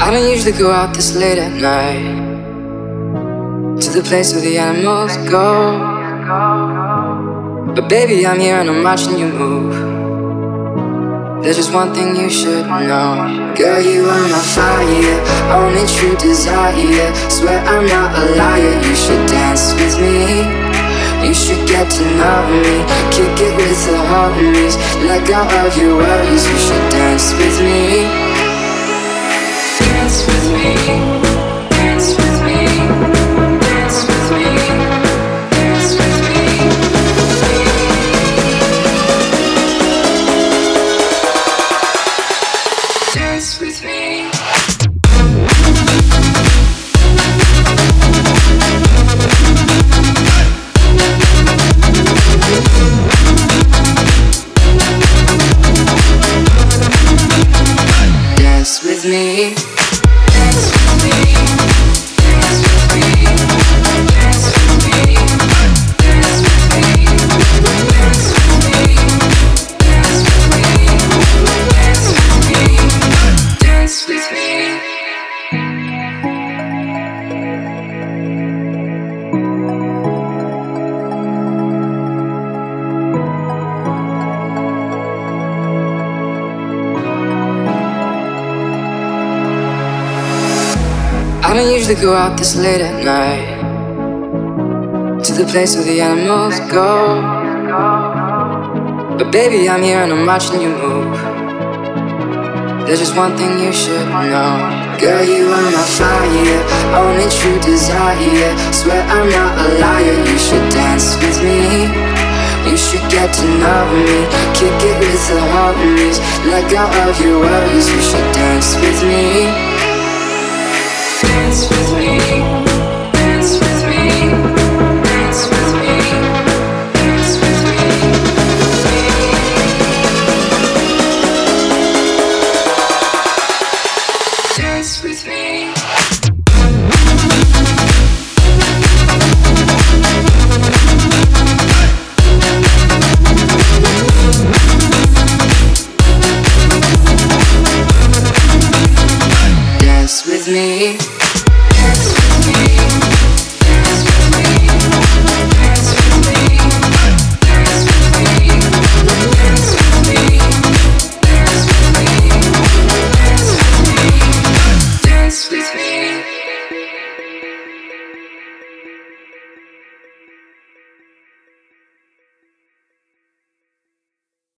I don't usually go out this late at night, to the place where the animals go. But baby, I'm here and I'm watching you move. There's just one thing you should know. Girl, you are my fire, only true desire. Swear I'm not a liar, you should dance with me. You should get to know me, kick it with the homies. Let go of your worries, you should dance with me. Dance with me, dance with me, dance with me, dance with me. Dance with me. Dance with me. Dance with me. Dance with me. Dance with me. Dance with me. Dance with me. Dance with me. Dance with me. I don't usually go out this late at night, to the place where the animals go. But baby, I'm here and I'm watching you move. There's just one thing you should know. Girl, you are my fire, only true desire. Swear I'm not a liar, you should dance with me. You should get to know me, kick it with the homies. Let go of your worries, you should dance with me. Dance with me, dance with me, dance with me, dance with me. Dance with me. Dance with me. Dance with me.